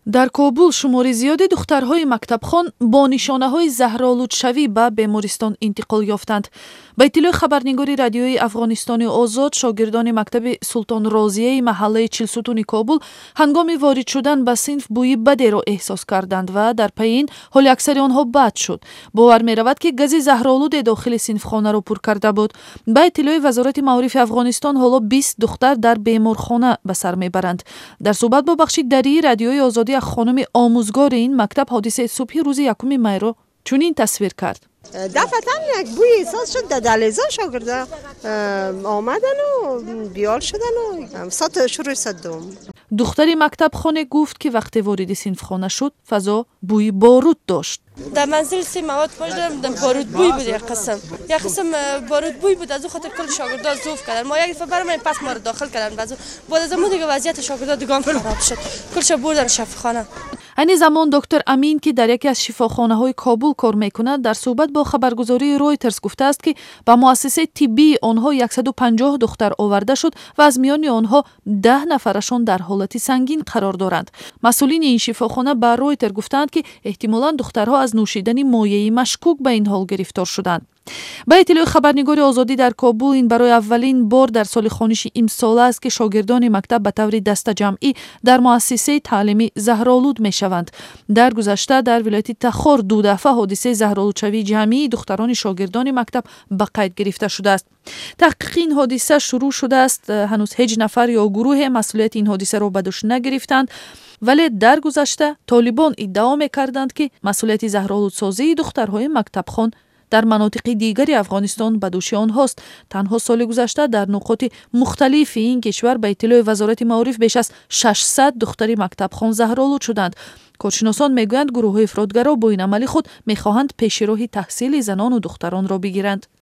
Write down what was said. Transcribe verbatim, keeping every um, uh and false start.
дар Кобул шумори зиёди духтарҳои мактабхон бо нишонаҳои заҳролудшавӣ ба бемористон интиқол ёфтанд. Ба иттилои хабарнигори радиои Афғонистони Озод, шогирдони мактаби Султон Розияи маҳаллаи Чилсутуни Кобул ҳангоми ворид шудан ба синф бӯи бадеро эҳсос карданд ва дар пайин ҳоли аксари онҳо бад шуд. Бовар меравад, ки гази заҳролуде дохили синфхонаро пур карда буд. Ба иттилои Вазорати Маърифи Афғонистон, ҳоло бист духтар дар беморхона ба сар мебаранд. Дар суҳбат бо бахши дарии радиои Озодӣ хонуми омӯзгори ин мактаб ҳодисаи субҳи рӯзи якуми майро чунин тасвир кард. دفعتاً یک بوی احساس شد در دهلیزا شاگردا آمدن و بیال شدن و ساعت شروع صدوم. دختری مکتب خانه گفت که وقتی وارد صنف خانه شد فضا بوی بارود داشت. در منزل سی مواد پاش دارم دم بارود بوی بود یک قسم یک قسم بارود بوی بود. از اون خاطر کل شاگردا زوف کردن. ما یک دفعه برام پس ما رو داخل کردن. بعد بعد از اون دیگه وضعیت شاگردا دیگه خراب شد. کلش بردن شفاخانه. این زمان دکتر امین که در یکی از شفاخانه‌های کابل کار میکند در صحبت با خبرگزاری رویترز گفته است که با مؤسسه طبی آنها صد و پنجاه دختر آورده شد و از میان آنها ده نفرشان در حالت سنگین قرار دارند. مسئولین این شفاخانه با رویترز گفتند که احتمالاً دخترها از نوشیدن مایعی مشکوک به این حال گرفتار شدند. با اطلاع خبرنگاری آزادی در کابل، این برای اولین بار در سال خوانشی امسال است که شاگردان مکتب به طور دست جمعی در مؤسسه تعلیمی زهرآلود میشوند. در گذشته در ولایت تخار دو دفعه حادثه زهرآلودشوی جمعی دختران شاگردان مکتب به قید گرفته شده است. تحقیق این حادثه شروع شده است. هنوز هیچ نفر یا گروه مسئولیت این حادثه را به دوش نگرفتند، ولی در گذشته طالبان ادعا میکردند که مسئولیت زهرآلودسازی دخترهای مکتبخوان در مناطق دیگری افغانستان به دوش آنهاست. تنها سال گذشته در نقاط مختلف این کشور به اطلاع وزارت معارف بیش از ششصد دختر مکتبخوان زهرآلود شدند. کارشناسان میگویند گروه افراطگرا با این عمل خود میخواهند پیش راه تحصیل زنان و دختران را بگیرند.